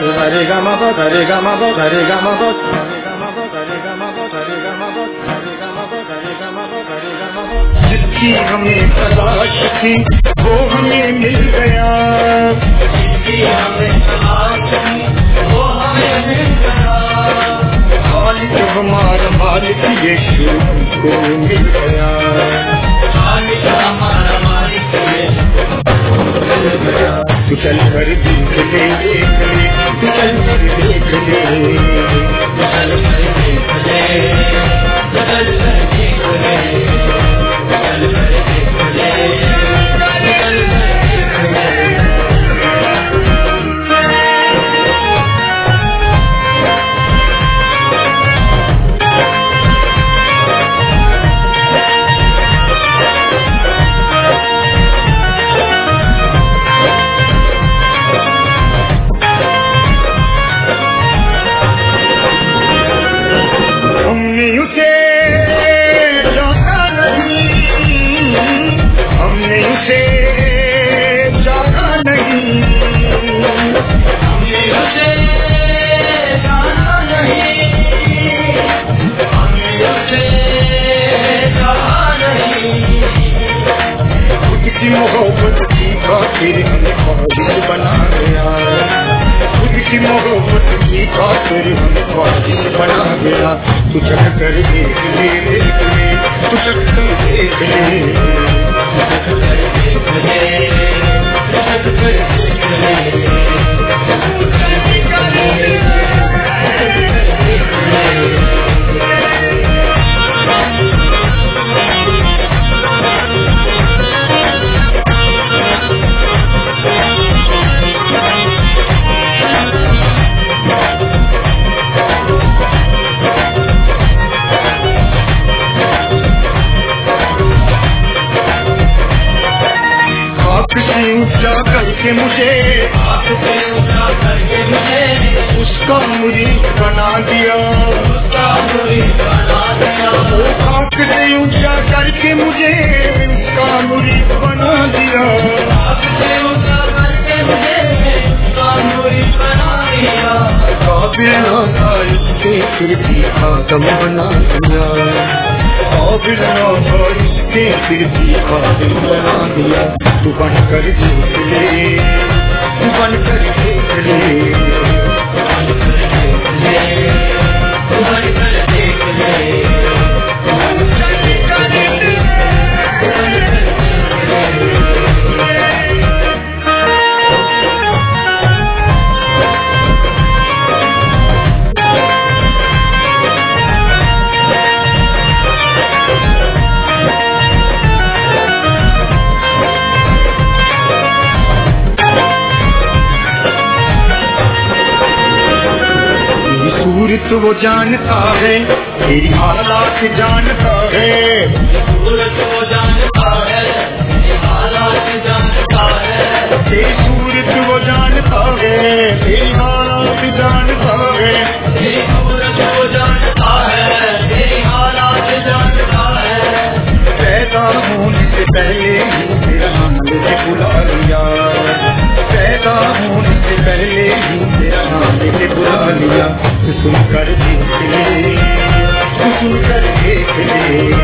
Hare Gama Bot Hare Gama Bot Hare Gama Bot जिसकी हमें तलाश थी वो हमें मिल गया, जिसकी हमें तलाश थी वो हमें मिल गया। खालिक हमारा मालिक यीशु को मिल गया, खालिक हमारा मालिक यीशु को मिल गया। तू चल कर देख ले, तू चल कर देख ले, तू चल कर देख ले, तू चल कर देख ले, चल कर देख ले, चल कर देख ले। मोहब्बत की खातिर हमें ख्वाहिश बना गया, खुद की मोहब्बत की खातिर हमें ख्वाहिश बना गया। तू चल कर देख ले, तू चल कर देख ले, तू चल कर देख ले, तू चल कर देख ले, तू चल कर देख ले। ऊंचा करके मुझे, उसका मुरीद बना दिया, उसका मुरीद बना दिया। वो खाक से ऊंचा करके मुझे उसका मुरीद बना दिया, खाक से ऊंचा करके मुझे उसका मुरीद बना दिया। काबिल ना था इसके फिर भी खातम बना दिया, काबिल ना था इसके फिर भी खातम बना दिया। तू बन कर देख ले, तू बन कर देख ले, तू बन कर देख ले, तू बन कर देख ले, तू बन कर देख ले, तू बन कर सूरत वो जानता है, तेरी हालात जानता है, सूरत वो जानता है, तेरी हालात जानता है, तेरी सूरत वो जानता है, तेरी हालात जानता है, तेरी सूरत वो जानता है, तेरी हालात जानता है। पैदा होने से पहले ही तेरा नाम लेके बुला लिया, पैदा होने से पहले ही तेरा नाम लेके बुला लिया। तू सुन कर देख ले, तू सुन कर देख ले,